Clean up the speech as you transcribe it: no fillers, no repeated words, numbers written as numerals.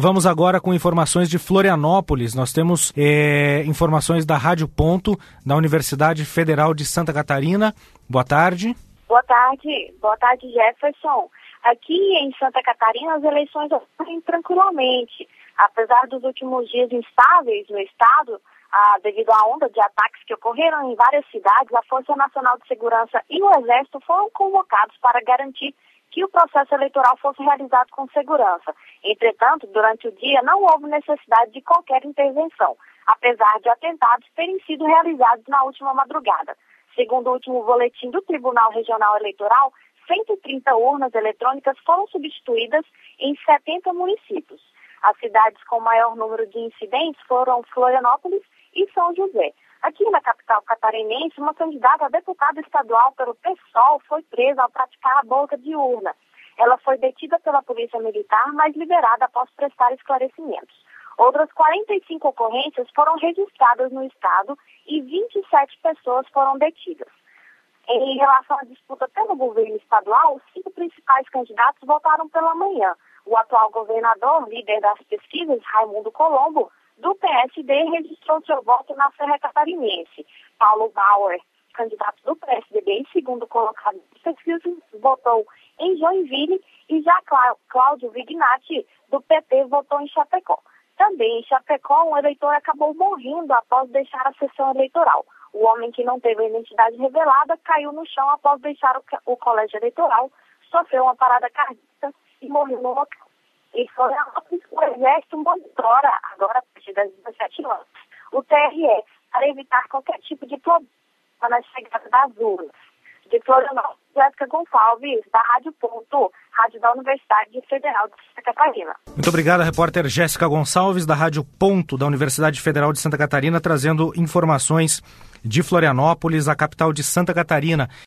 vamos agora com informações de Florianópolis. Nós temos informações da Rádio Ponto, da Universidade Federal de Santa Catarina. Boa tarde. Boa tarde, Jefferson. Aqui em Santa Catarina as eleições ocorrem tranquilamente. Apesar dos últimos dias instáveis no estado, devido à onda de ataques que ocorreram em várias cidades, a Força Nacional de Segurança e o Exército foram convocados para garantir que o processo eleitoral fosse realizado com segurança. Entretanto, durante o dia não houve necessidade de qualquer intervenção, apesar de atentados terem sido realizados na última madrugada. Segundo o último boletim do Tribunal Regional Eleitoral, 130 urnas eletrônicas foram substituídas em 70 municípios. As cidades com maior número de incidentes foram Florianópolis e São José. Aqui na capital catarinense, uma candidata a deputada estadual pelo PSOL foi presa ao praticar a boca de urna. Ela foi detida pela Polícia Militar, mas liberada após prestar esclarecimentos. Outras 45 ocorrências foram registradas no estado e 27 pessoas foram detidas. Em relação à disputa pelo governo estadual, os 5 principais candidatos votaram pela manhã. O atual governador, líder das pesquisas, Raimundo Colombo, do PSD, registrou seu voto na Serra Catarinense. Paulo Bauer, candidato do PSDB e segundo colocado das pesquisas, votou em Joinville e já Cláudio Vignati, do PT, votou em Chapecó. Também em Chapecó, um eleitor acabou morrendo após deixar a sessão eleitoral. O homem que não teve a identidade revelada caiu no chão após deixar o colégio eleitoral, sofreu uma parada cardíaca e morreu no local. Em Florianópolis, o Exército monitora, agora a partir das 17 horas, o TRE para evitar qualquer tipo de problema na chegada das urnas. De Florianópolis, Jéssica Gonçalves, da Rádio Ponto, rádio da Universidade Federal de Santa Catarina. Muito obrigado, repórter Jéssica Gonçalves, da Rádio Ponto, da Universidade Federal de Santa Catarina, trazendo informações de Florianópolis, a capital de Santa Catarina.